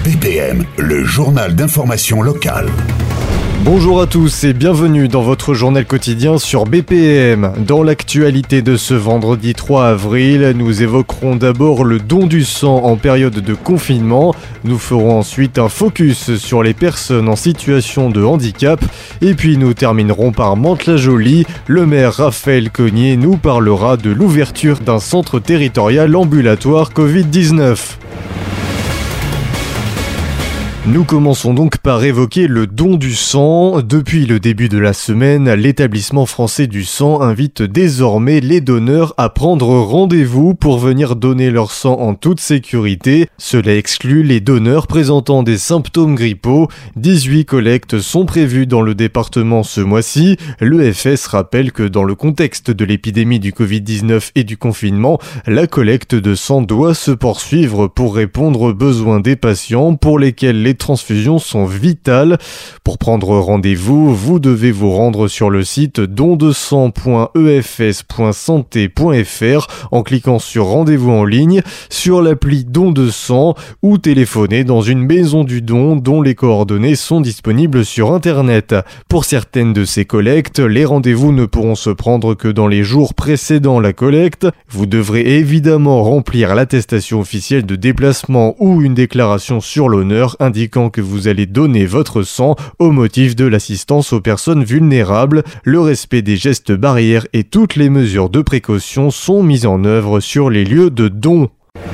BPM, le journal d'information locale. Bonjour à tous et bienvenue dans votre journal quotidien sur BPM. Dans l'actualité de ce vendredi 3 avril, nous évoquerons d'abord le don du sang en période de confinement. Nous ferons ensuite un focus sur les personnes en situation de handicap. Et puis nous terminerons par Mantes-la-Jolie. Le maire Raphaël Cognier nous parlera de l'ouverture d'un centre territorial ambulatoire Covid-19. Nous commençons donc par évoquer le don du sang. Depuis le début de la semaine, l'établissement français du sang invite désormais les donneurs à prendre rendez-vous pour venir donner leur sang en toute sécurité. Cela exclut les donneurs présentant des symptômes grippaux. 18 collectes sont prévues dans le département ce mois-ci. L'EFS rappelle que dans le contexte de l'épidémie du Covid-19 et du confinement, la collecte de sang doit se poursuivre pour répondre aux besoins des patients pour lesquels les transfusions sont vitales. Pour prendre rendez-vous, vous devez vous rendre sur le site dondesang.efs.santé.fr en cliquant sur rendez-vous en ligne, sur l'appli Don de sang ou téléphoner dans une maison du don dont les coordonnées sont disponibles sur internet. Pour certaines de ces collectes, les rendez-vous ne pourront se prendre que dans les jours précédant la collecte. Vous devrez évidemment remplir l'attestation officielle de déplacement ou une déclaration sur l'honneur indiquant que vous allez donner votre sang au motif de l'assistance aux personnes vulnérables. Le respect des gestes barrières et toutes les mesures de précaution sont mises en œuvre sur les lieux de don.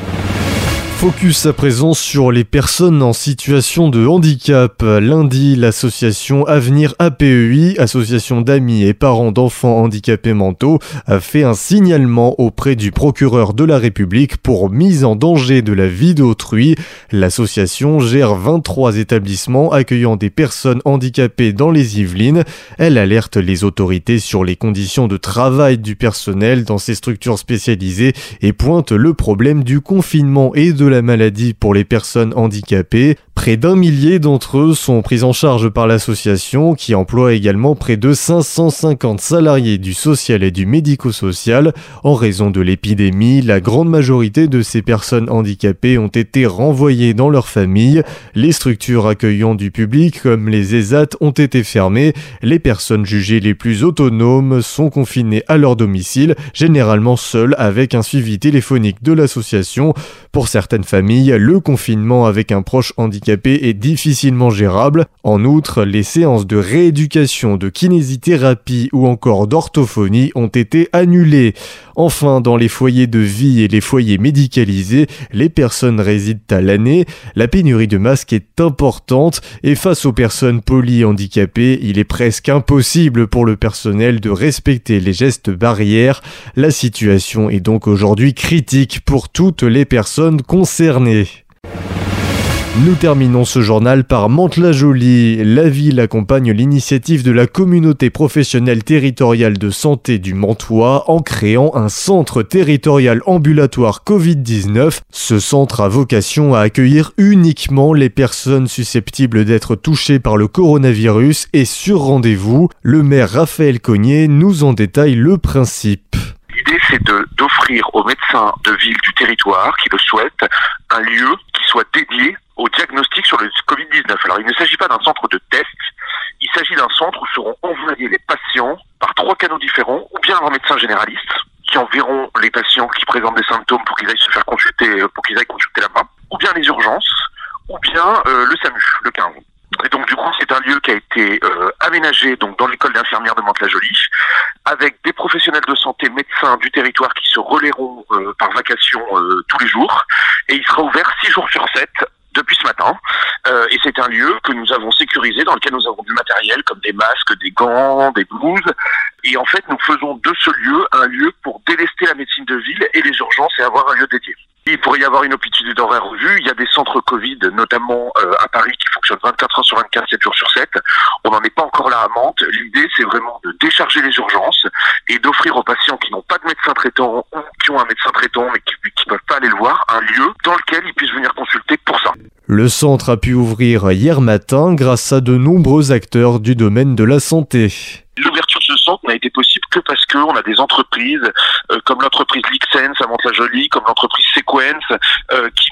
Focus à présent sur les personnes en situation de handicap. Lundi, l'association Avenir APEI, association d'amis et parents d'enfants handicapés mentaux, a fait un signalement auprès du procureur de la République pour mise en danger de la vie d'autrui. L'association gère 23 établissements accueillant des personnes handicapées dans les Yvelines. Elle alerte les autorités sur les conditions de travail du personnel dans ces structures spécialisées et pointe le problème du confinement et de la maladie pour les personnes handicapées. Près d'1 millier d'entre eux sont pris en charge par l'association qui emploie également près de 550 salariés du social et du médico-social. En raison de l'épidémie, la grande majorité de ces personnes handicapées ont été renvoyées dans leur famille. Les structures accueillant du public comme les ESAT ont été fermées. Les personnes jugées les plus autonomes sont confinées à leur domicile, généralement seules avec un suivi téléphonique de l'association. Pour certaines familles, le confinement avec un proche handicapé est difficilement gérable. En outre, les séances de rééducation, de kinésithérapie ou encore d'orthophonie ont été annulées. Enfin, dans les foyers de vie et les foyers médicalisés, les personnes résident à l'année. La pénurie de masques est importante et face aux personnes polyhandicapées, il est presque impossible pour le personnel de respecter les gestes barrières. La situation est donc aujourd'hui critique pour toutes les personnes concernées. Nous terminons ce journal par Mantes-la-Jolie. La ville accompagne l'initiative de la communauté professionnelle territoriale de santé du Mantois en créant un centre territorial ambulatoire Covid-19. Ce centre a vocation à accueillir uniquement les personnes susceptibles d'être touchées par le coronavirus et sur rendez-vous. Le maire Raphaël Cognier nous en détaille le principe. L'idée, c'est d'offrir aux médecins de ville du territoire qui le souhaitent un lieu qui soit dédié au diagnostic sur le Covid-19. Alors, il ne s'agit pas d'un centre de test, il s'agit d'un centre où seront envoyés les patients par 3 canaux différents, ou bien un médecin généraliste qui enverront les patients qui présentent des symptômes pour qu'ils aillent se faire consulter, pour qu'ils aillent consulter là-bas, ou bien les urgences, ou bien le SAMU, le 15. Et donc du coup c'est un lieu qui a été aménagé donc dans l'école d'infirmières de Mantes-la-Jolie avec des professionnels de santé médecins du territoire qui se relayeront par vacation tous les jours et il sera ouvert 6 jours sur 7 depuis ce matin et c'est un lieu que nous avons sécurisé dans lequel nous avons du matériel comme des masques, des gants, des blouses et en fait nous faisons de ce lieu un lieu pour délester la médecine de ville et les urgences et avoir un lieu dédié. Il pourrait y avoir une amplitude d'horaires revue. Il y a des centres Covid, notamment à Paris, qui fonctionnent 24 heures sur 24, 7 jours sur 7. On n'en est pas encore là à Mantes. L'idée, c'est vraiment de décharger les urgences et d'offrir aux patients qui n'ont pas de médecin traitant ou qui ont un médecin traitant mais qui ne peuvent pas aller le voir, un lieu dans lequel ils puissent venir consulter pour ça. Le centre a pu ouvrir hier matin grâce à de nombreux acteurs du domaine de la santé. L'ouverture de ce centre n'a été possible que parce qu'on a des entreprises comme l'entreprise Lixens à Mantes-la-Jolie, comme l'entreprise Sequence, qui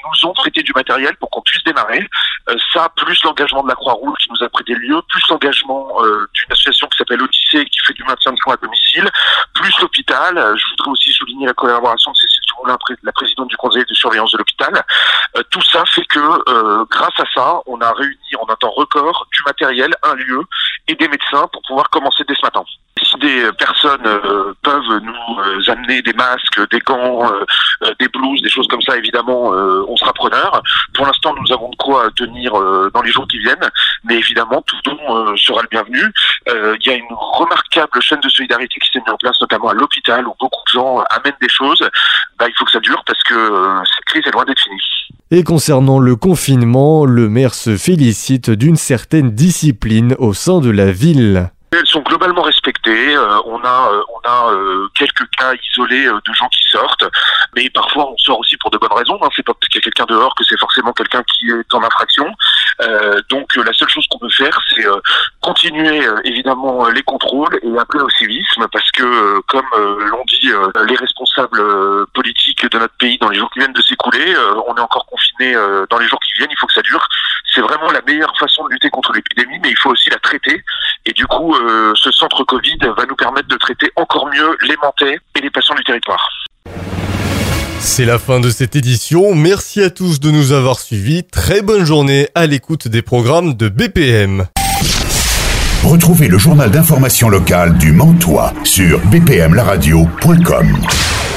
nous ont prêté du matériel pour qu'on puisse démarrer. Ça, plus l'engagement de la Croix-Rouge qui nous a prêté le lieu, plus l'engagement d'une association qui s'appelle Odyssée qui fait du maintien de soins à domicile, plus l'hôpital. Je voudrais aussi souligner la collaboration de Cécile Dumoulin, la présidente du conseil de surveillance de l'hôpital. Tout ça fait que, grâce à ça, on a réuni en un temps record du matériel, un lieu et des médecins pour pouvoir commencer dès ce matin. Si des personnes peuvent nous amener des masques, des gants, des blouses, des choses comme ça, évidemment, on sera preneur. Pour l'instant, nous avons de quoi tenir dans les jours qui viennent, mais évidemment, tout don sera le bienvenu. Il y a une remarquable chaîne de solidarité qui s'est mise en place, notamment à l'hôpital, où beaucoup de gens amènent des choses. Il faut que ça dure parce que cette crise est loin d'être finie. Et concernant le confinement, le maire se félicite d'une certaine discipline au sein de la ville. Elles sont globalement respectées. On a quelques cas isolés de gens qui sortent, mais parfois on sort aussi pour de bonnes raisons. C'est pas parce qu'il y a quelqu'un dehors que c'est forcément quelqu'un qui est en infraction. Donc la seule chose qu'on peut faire, c'est continuer évidemment les contrôles et appeler au civisme, parce que comme l'ont dit les responsables politiques de notre pays dans les jours qui viennent de s'écouler, on est encore confinés dans les jours qui viennent. Il faut que ça dure. C'est vraiment la meilleure façon de lutter contre l'épidémie, mais il faut aussi la traiter. Et du coup, ce centre Covid va nous permettre de traiter encore mieux les Mantais et les patients du territoire. C'est la fin de cette édition. Merci à tous de nous avoir suivis. Très bonne journée à l'écoute des programmes de BPM. Retrouvez le journal d'information locale du Mantois sur bpmlaradio.com.